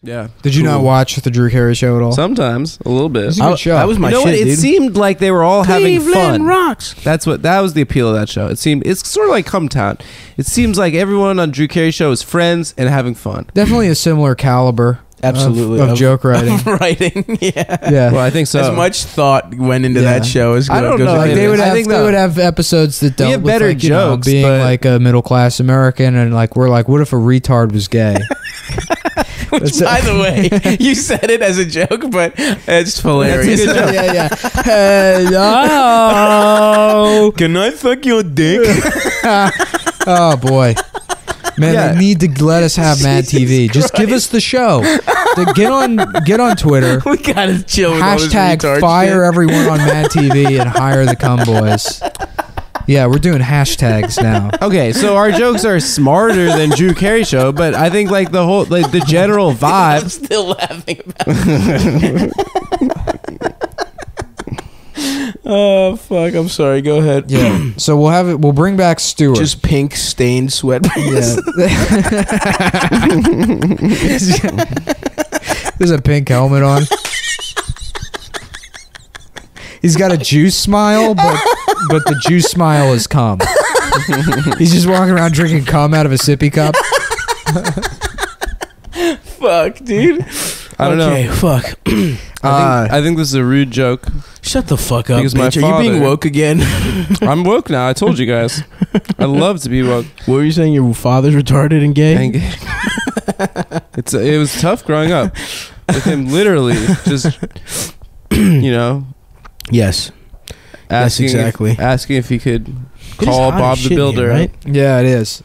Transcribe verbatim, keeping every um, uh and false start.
Yeah. Did you Cool. not watch the Drew Carey show at all? Sometimes a little bit. It's a good I- show. that was my you know shit, what? It dude. seemed like they were all having Cleveland fun. rocks. That's what that was the appeal of that show. It seemed it's sort of like Cumtown. It seems like everyone on Drew Carey show is friends and having fun. Definitely a similar caliber. Absolutely. Of, of joke writing. writing. Yeah. Yeah. Well, I think so. As much thought went into Yeah. that show as I don't goes know, into Like it they this. would I have, think they the- would have episodes that dealt have with better like, you know, jokes, being but- like a middle class American, and like we're like, what if a retard was gay? Which, That's by it. the way, you said it as a joke, but it's hilarious. yeah, yeah. Hello. Can I fuck your dick? Oh boy. Man, Yeah. they need to let us have Mad T V. Just give us the show. To get on, get on Twitter. We gotta chill with all this Hashtag retard fire shit. everyone on Mad T V and hire the cum boys. Yeah, we're doing hashtags now. Okay, so our jokes are smarter than Drew Carey show, but I think like the whole like the general I'm vibe. still laughing about it. Oh fuck! I'm sorry. Go ahead. Yeah. So we'll have it. We'll bring back Stewart. Just pink stained sweatpants. Yeah. There's a pink helmet on. He's got a juice smile, but but the juice smile is cum. He's just walking around drinking cum out of a sippy cup. Fuck, dude. I don't okay, know. Fuck. I think, Uh, I think this is a rude joke. Shut the fuck up, Because my bitch. Are you being father- woke again? I'm woke now. I told you guys. I love to be woke. What were you saying? Your father's retarded and gay? And it's it was tough growing up with him literally just you know Yes. asking exactly. if, asking if he could It is call hot as Bob shit the in Builder, here, right? yeah, it is.